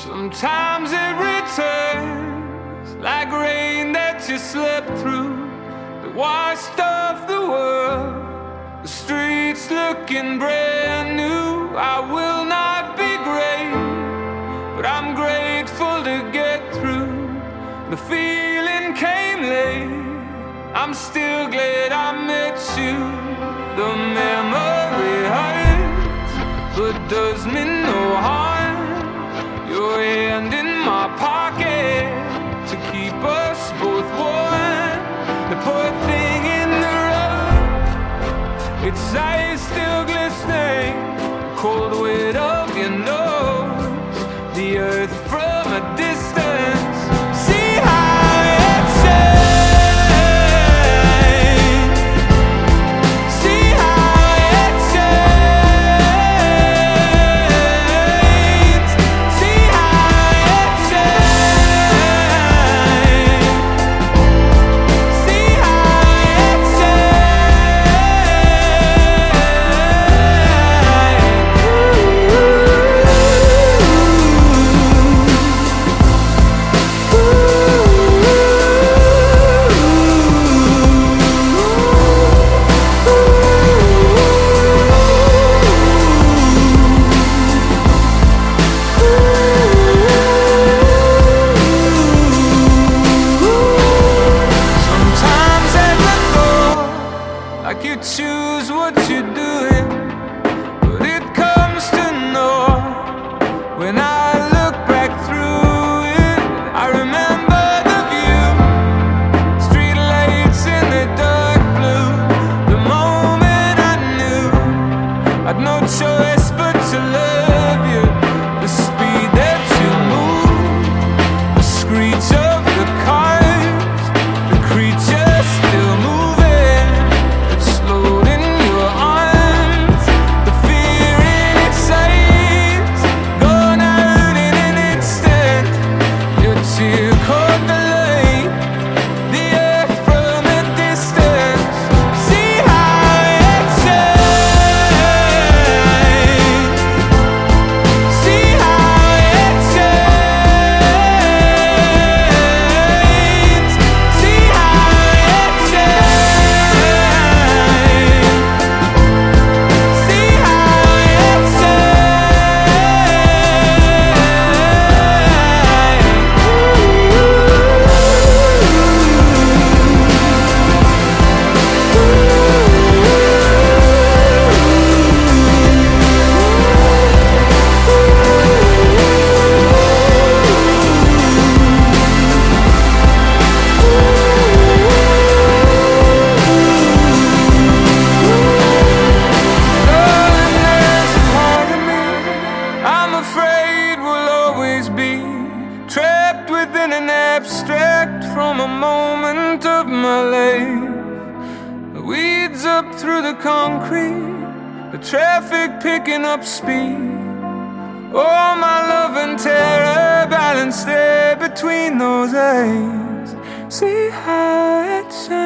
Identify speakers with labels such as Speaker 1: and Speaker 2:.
Speaker 1: Sometimes it returns like rain that you slept through, that washed off the world, the streets looking brand new. I will not be great, but I'm grateful to get through. The feeling came late, I'm still glad I met you. The memory hurts, but does me no harm. Your hand in my pocket to keep us both warm. The poor thing in the road, its eyes still glistening, the cold weight of your nose, the earth from a distance. See how it shines. See how it shines. See how it shines. See how it Sometimes as I go, like you choose what you're doing, but it comes to naught. When I look back through it, I remember the view, street lights in the dark blue. The moment I knew I'd no choice but to love you. The speed that you move, the screech of the cars, the creature still moving, it's slowed in your arms. The fear in its eyes, gone out in an instant. Your tear caught the light, the earth from a distance. See how it shines. See how it shines. See how it shines. See how it I'm afraid we'll always be trapped within an abstract from a moment of my life. The weeds up through the concrete, the traffic picking up speed. Oh, my love and terror balanced there between those eyes. See how it shines.